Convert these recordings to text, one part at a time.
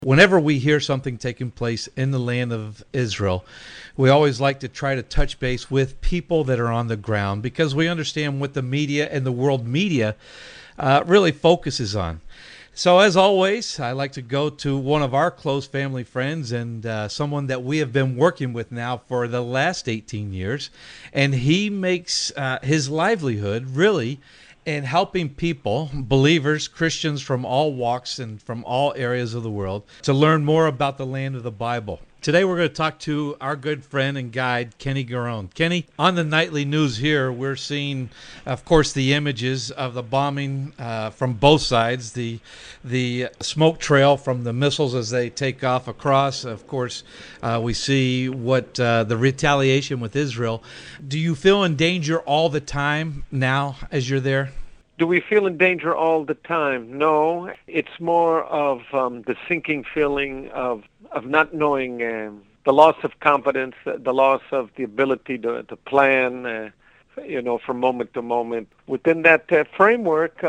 Whenever we hear something taking place in the land of Israel, we always like to try to touch base with people that are on the ground because we understand what the media and the world media really focuses on. So, as always, I like to go to one of our close family friends and someone that we have been working with now for the last 18 years. And he makes his livelihood really in helping people, believers, Christians from all walks and from all areas of the world, to learn more about the land of the Bible. Today we're going to talk to our good friend and guide, Kenny Garone. Kenny, on the nightly news here, we're seeing, of course, the images of the bombing from both sides, the smoke trail from the missiles as they take off across. Of course, we see what the retaliation with Israel. Do you feel in danger all the time now as you're there? Do we feel in danger all the time? No. It's more of the sinking feeling of not knowing, the loss of confidence, the loss of the ability to plan, from moment to moment. Within that framework,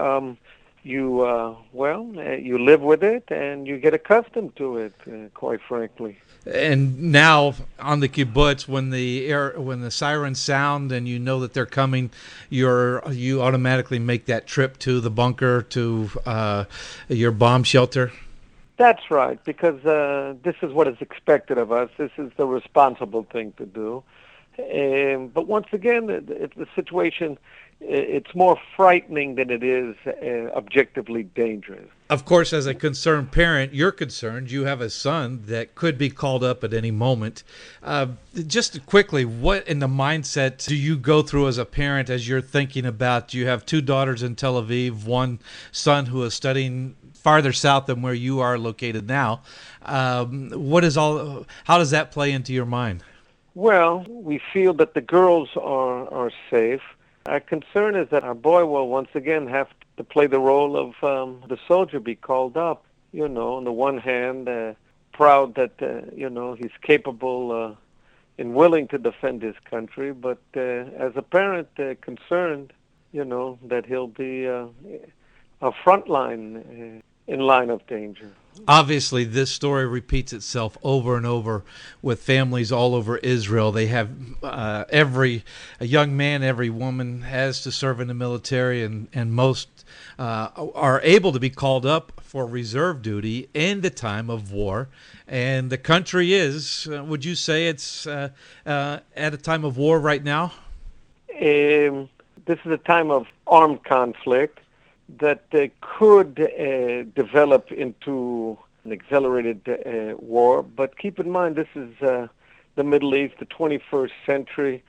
you live with it and you get accustomed to it, quite frankly. And now on the kibbutz, when the sirens sound and you know that they're coming, you automatically make that trip to the bunker, to your bomb shelter. That's right, because this is what is expected of us. This is the responsible thing to do. But once again, the situation, it's more frightening than it is objectively dangerous. Of course, as a concerned parent, you're concerned. You have a son that could be called up at any moment. Just quickly, what in the mindset do you go through as a parent as you're thinking about? You have two daughters in Tel Aviv, one son who is studying farther south than where you are located now. How does that play into your mind? Well, we feel that the girls are safe. Our concern is that our boy will once again have to play the role of the soldier, be called up. On the one hand, proud that, he's capable and willing to defend his country, but as a parent, concerned, that he'll be a frontline in line of danger. Obviously, this story repeats itself over and over with families all over Israel. They have a young man, every woman has to serve in the military, and most are able to be called up for reserve duty in the time of war. And the country is, would you say it's at a time of war right now? This is a time of armed conflict that could develop into an accelerated war. But keep in mind, this is the Middle East, the 21st century.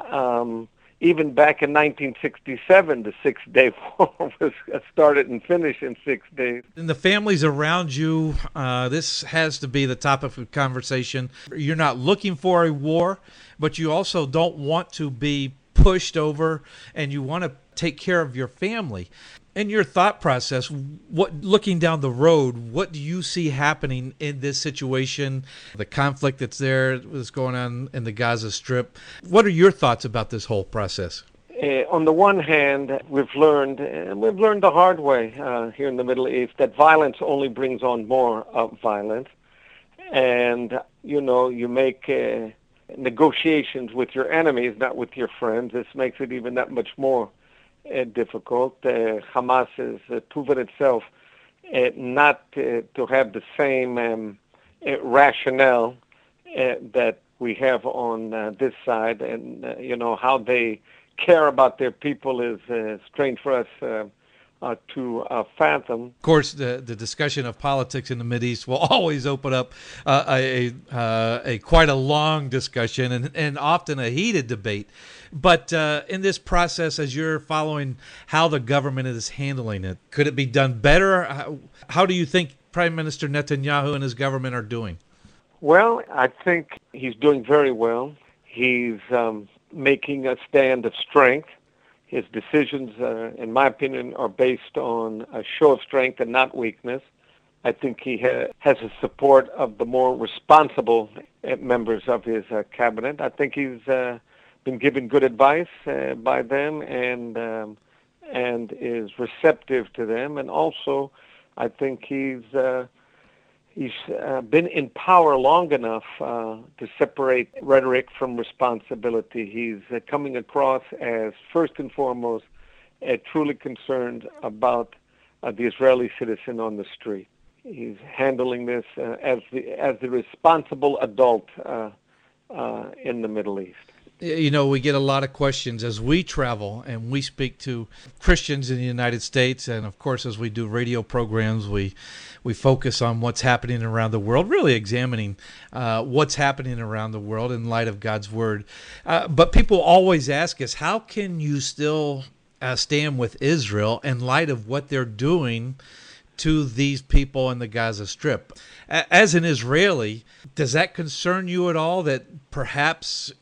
Even back in 1967, the Six-Day War was started and finished in 6 days. And the families around you, this has to be the topic of conversation. You're not looking for a war, but you also don't want to be pushed over, and you want to take care of your family. In your thought process, looking down the road, what do you see happening in this situation, the conflict that's going on in the Gaza Strip? What are your thoughts about this whole process? On the one hand, we've learned the hard way here in the Middle East that violence only brings on more violence. And, you make negotiations with your enemies, not with your friends. This makes it even that much more difficult. Hamas has proven itself not to have the same rationale that we have on this side, and how they care about their people is strange for us to fathom. Of course, the discussion of politics in the Mideast will always open up a quite a long discussion and often a heated debate. But in this process, as you're following how the government is handling it, could it be done better? How do you think Prime Minister Netanyahu and his government are doing? Well, I think he's doing very well. He's making a stand of strength. His decisions, in my opinion, are based on a show of strength and not weakness. I think he has the support of the more responsible members of his cabinet. I think he's been given good advice by them and is receptive to them. And also, I think he's He's been in power long enough to separate rhetoric from responsibility. He's coming across as, first and foremost, truly concerned about the Israeli citizen on the street. He's handling this as the responsible adult in the Middle East. You know, we get a lot of questions as we travel and we speak to Christians in the United States, and of course, as we do radio programs, we focus on what's happening around the world, really examining what's happening around the world in light of God's Word. But people always ask us, how can you still stand with Israel in light of what they're doing to these people in the Gaza Strip? As an Israeli, does that concern you at all, that perhaps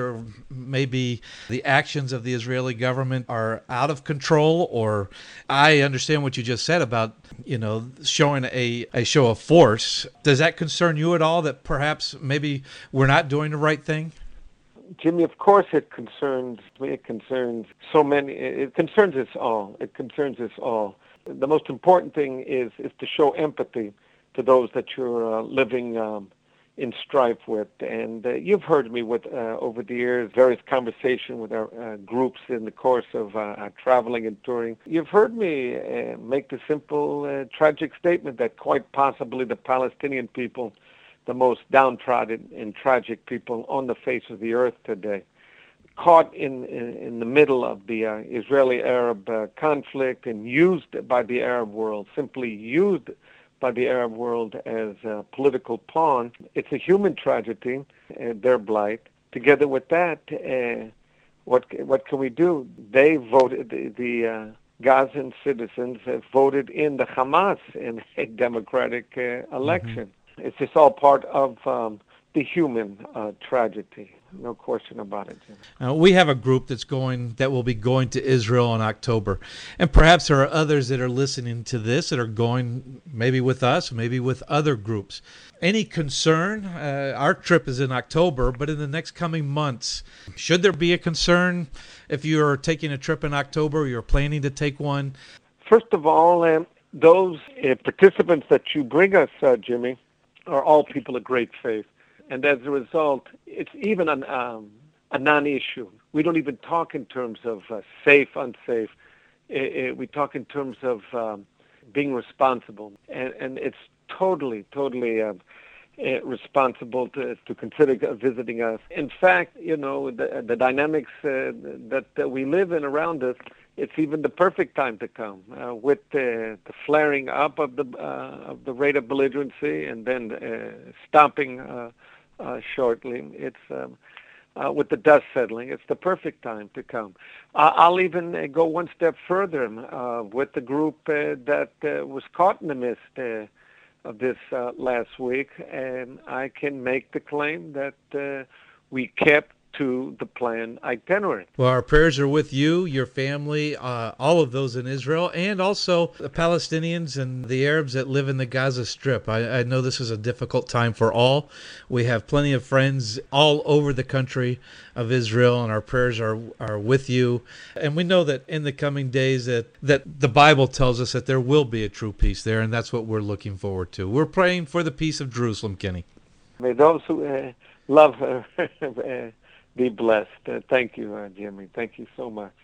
maybe the actions of the Israeli government are out of control? Or I understand what you just said about, showing a show of force. Does that concern you at all, that perhaps maybe we're not doing the right thing? Jimmy, of course it concerns me. It concerns so many. It concerns us all. It concerns us all. The most important thing is to show empathy to those that you're living in strife with. And you've heard me with over the years, various conversations with our groups in the course of our traveling and touring. You've heard me make the simple, tragic statement that quite possibly the Palestinian people, the most downtrodden and tragic people on the face of the earth today, caught in the middle of the Israeli-Arab conflict and used by the Arab world, simply used by the Arab world as a political pawn. It's a human tragedy, their blight. Together with that, what can we do? They voted, the Gazan citizens have voted in the Hamas in a democratic election. Mm-hmm. It's just all part of the human tragedy. No question about it, Jim. We have a group that will be going to Israel in October. And perhaps there are others that are listening to this that are going maybe with us, maybe with other groups. Any concern? Our trip is in October, but in the next coming months, should there be a concern if you're taking a trip in October or you're planning to take one? First of all, those participants that you bring us, Jimmy, are all people of great faith. And as a result, it's even a non-issue. We don't even talk in terms of safe, unsafe. We talk in terms of being responsible. And it's totally responsible to consider visiting us. In fact, the dynamics that we live in around us, it's even the perfect time to come with the flaring up of the rate of belligerency and then stopping shortly. It's with the dust settling. It's the perfect time to come. I'll even go one step further with the group that was caught in the mist of this last week, and I can make the claim that we kept to the planned itinerary. Well, our prayers are with you, your family, all of those in Israel, and also the Palestinians and the Arabs that live in the Gaza Strip. I know this is a difficult time for all. We have plenty of friends all over the country of Israel, and our prayers are with you. And we know that in the coming days that the Bible tells us that there will be a true peace there, and that's what we're looking forward to. We're praying for the peace of Jerusalem, Kenny. May those who love her be blessed. Thank you, Jimmy. Thank you so much.